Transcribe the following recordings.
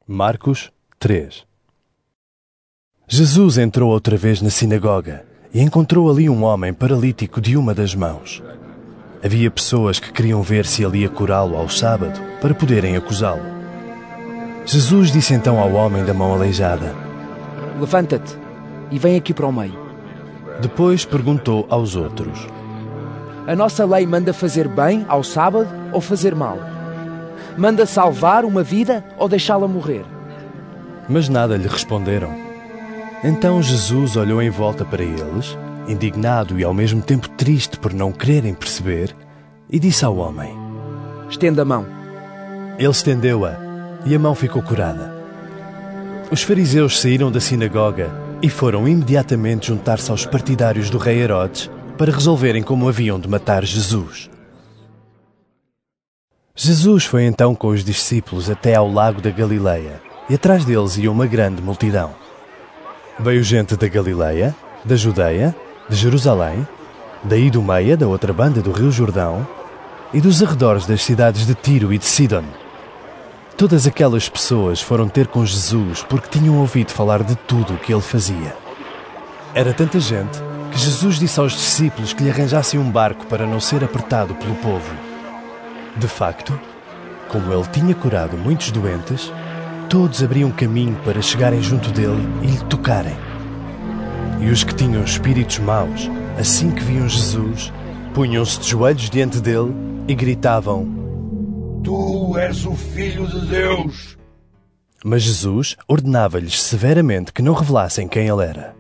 Marcos 3. Jesus entrou outra vez na sinagoga e encontrou ali um homem paralítico de uma das mãos. Havia pessoas que queriam ver se ele ia curá-lo ao sábado para poderem acusá-lo. Jesus disse então ao homem da mão aleijada: Levanta-te e vem aqui para o meio. Depois perguntou aos outros: A nossa lei manda fazer bem ao sábado ou fazer mal? Manda salvar uma vida ou deixá-la morrer? Mas nada lhe responderam. Então Jesus olhou em volta para eles, indignado e ao mesmo tempo triste por não quererem perceber, e disse ao homem: Estenda a mão. Ele estendeu-a e a mão ficou curada. Os fariseus saíram da sinagoga e foram imediatamente juntar-se aos partidários do rei Herodes para resolverem como haviam de matar Jesus. Jesus foi então com os discípulos até ao lago da Galileia, e atrás deles ia uma grande multidão. Veio gente da Galileia, da Judeia, de Jerusalém, da Idumeia, da outra banda do Rio Jordão, e dos arredores das cidades de Tiro e de Sidon. Todas aquelas pessoas foram ter com Jesus porque tinham ouvido falar de tudo o que ele fazia. Era tanta gente que Jesus disse aos discípulos que lhe arranjassem um barco para não ser apertado pelo povo. De facto, como ele tinha curado muitos doentes, todos abriam caminho para chegarem junto dele e lhe tocarem. E os que tinham espíritos maus, assim que viam Jesus, punham-se de joelhos diante dele e gritavam: Tu és o Filho de Deus! Mas Jesus ordenava-lhes severamente que não revelassem quem ele era.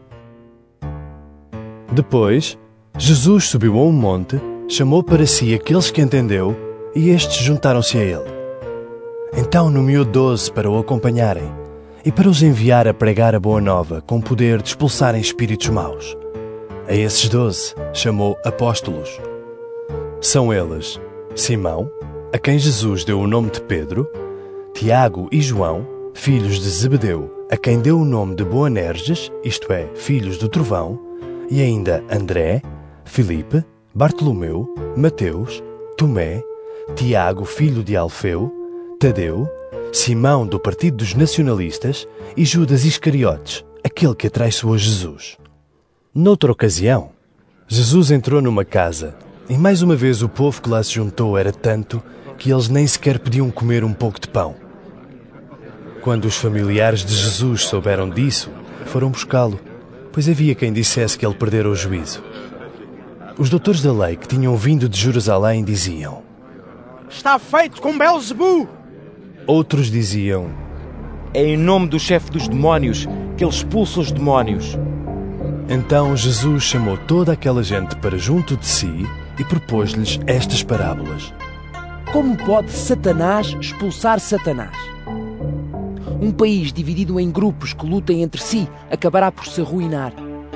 Depois, Jesus subiu a um monte, chamou para si aqueles que entendeu, e estes juntaram-se a ele. Então nomeou 12 para o acompanharem e para os enviar a pregar a boa nova com poder de expulsarem espíritos maus. A esses 12 chamou apóstolos. São eles Simão, a quem Jesus deu o nome de Pedro, Tiago e João, filhos de Zebedeu, a quem deu o nome de Boanerges, isto é, filhos do trovão, e ainda André, Filipe, Bartolomeu, Mateus, Tomé, Tiago, filho de Alfeu, Tadeu, Simão do partido dos nacionalistas e Judas Iscariotes, aquele que atraiçoou Jesus. Noutra ocasião, Jesus entrou numa casa e mais uma vez o povo que lá se juntou era tanto que eles nem sequer podiam comer um pouco de pão. Quando os familiares de Jesus souberam disso, foram buscá-lo, pois havia quem dissesse que ele perdera o juízo. Os doutores da lei que tinham vindo de Jerusalém diziam: Está feito com Belzebu! Outros diziam: É em nome do chefe dos demónios que ele expulsa os demónios. Então Jesus chamou toda aquela gente para junto de si e propôs-lhes estas parábolas. Como pode Satanás expulsar Satanás? Um país dividido em grupos que lutem entre si acabará por se arruinar.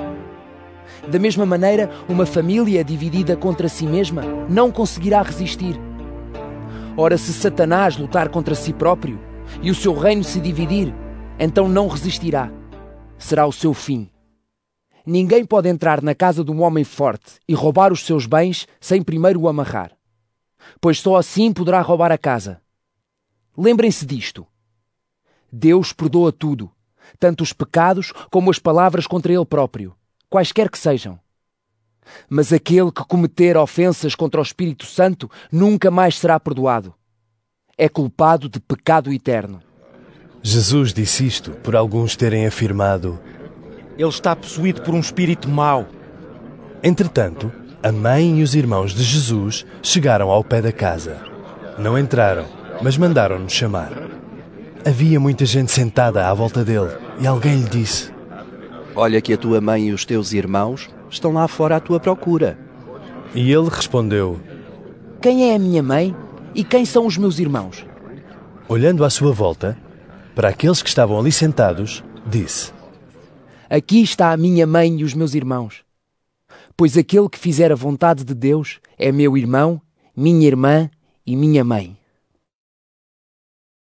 Da mesma maneira, uma família dividida contra si mesma não conseguirá resistir. Ora, se Satanás lutar contra si próprio e o seu reino se dividir, então não resistirá. Será o seu fim. Ninguém pode entrar na casa de um homem forte e roubar os seus bens sem primeiro o amarrar, pois só assim poderá roubar a casa. Lembrem-se disto. Deus perdoa tudo, tanto os pecados como as palavras contra Ele próprio, quaisquer que sejam. Mas aquele que cometer ofensas contra o Espírito Santo nunca mais será perdoado. É culpado de pecado eterno. Jesus disse isto por alguns terem afirmado: Ele está possuído por um espírito mau. Entretanto, a mãe e os irmãos de Jesus chegaram ao pé da casa. Não entraram, mas mandaram-nos chamar. Havia muita gente sentada à volta dele e alguém lhe disse: Olha que a tua mãe e os teus irmãos estão lá fora à tua procura. E ele respondeu: Quem é a minha mãe e quem são os meus irmãos? Olhando à sua volta, para aqueles que estavam ali sentados, disse: Aqui está a minha mãe e os meus irmãos. Pois aquele que fizer a vontade de Deus é meu irmão, minha irmã e minha mãe.